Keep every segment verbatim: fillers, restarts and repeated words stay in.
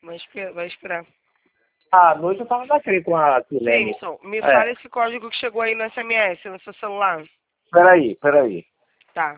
Vai esperar. Vai esperar. À noite eu tava naquele com a Silene. Cleison, me É. fala esse código que chegou aí no S M S, no seu celular. Peraí, peraí. Tá.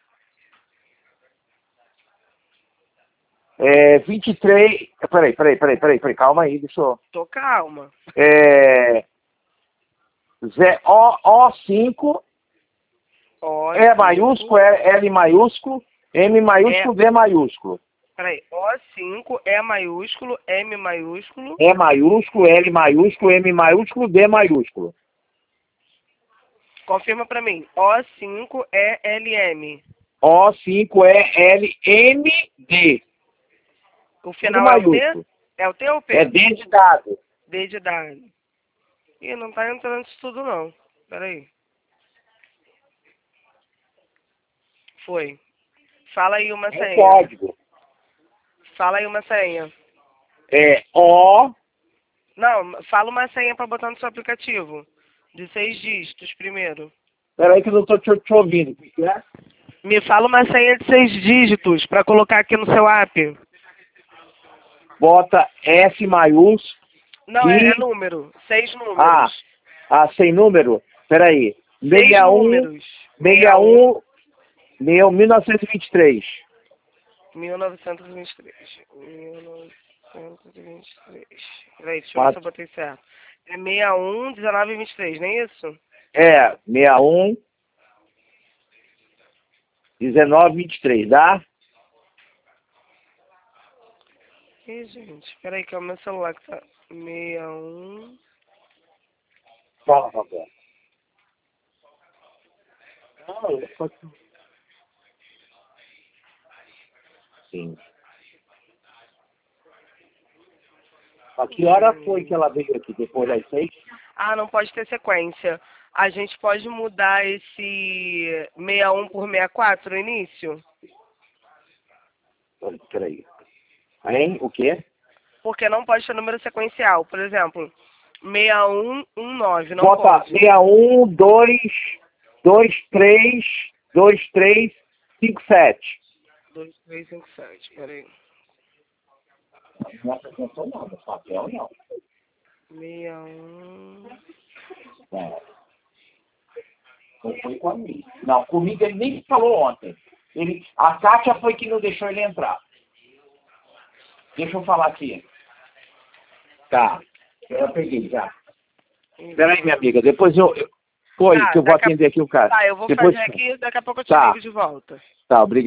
É vinte e três... Peraí, peraí, peraí, peraí, peraí. Calma aí, deixa eu... Tô calma. É... Zé, O, O cinco, O E maiúsculo, L maiúsculo, M maiúsculo, D maiúsculo. Peraí. O cinco, E maiúsculo, M maiúsculo. E maiúsculo, L maiúsculo, M maiúsculo, D maiúsculo. Confirma pra mim. O cinco, E L M. O cinco, E L M D. O final é o T? É o T ou o P? É D de dado. D de dado. Ih, não tá entrando isso tudo não. Peraí. Foi. Fala aí uma É senha. código. Fala aí uma senha. É O... Não, fala uma senha pra botar no seu aplicativo. De seis dígitos primeiro. Peraí que eu não tô te, te ouvindo. O que é? Me fala uma senha de seis dígitos pra colocar aqui no seu app. Bota F maiúsculo. Não, e... é, é número. Seis números. Ah, ah, sem número? Peraí. Seis sessenta e um, números. sessenta e um, mil novecentos e vinte e três. mil novecentos e vinte e três. mil novecentos e vinte e três. Peraí, deixa eu ver Quatro. se eu botei certo. É sessenta e um, dezenove e vinte e três, não é isso? É, sessenta e um, dezenove, vinte e três, dá? Ih, gente, peraí que é o meu celular que tá... sessenta e um... Fala, Rafael. Não, eu só... Sim. A que hora foi que ela veio aqui? Depois das seis? Ah, não pode ter sequência. A gente pode mudar esse sessenta e um por sessenta e quatro no início? Peraí. Hein? O quê? Porque não pode ter número sequencial. Por exemplo, sessenta e um, dezenove, não Bota pode. sessenta e um, dois, dois, três, dois, três, cinco, sete. dois, três, cinco, sete, peraí. Não apresentou nada, papel não. sessenta e um... É. Não foi comigo. Não, comigo ele nem falou ontem. Ele, a Kátia foi que não deixou ele entrar. Deixa eu falar aqui. Tá. Eu peguei já. Peraí, minha amiga, depois eu... eu foi, Tá, que eu vou daqui a- atender aqui o cara. Tá, eu vou depois... fazer aqui, daqui a pouco eu te Tá. ligo de volta. Tá, obrigado.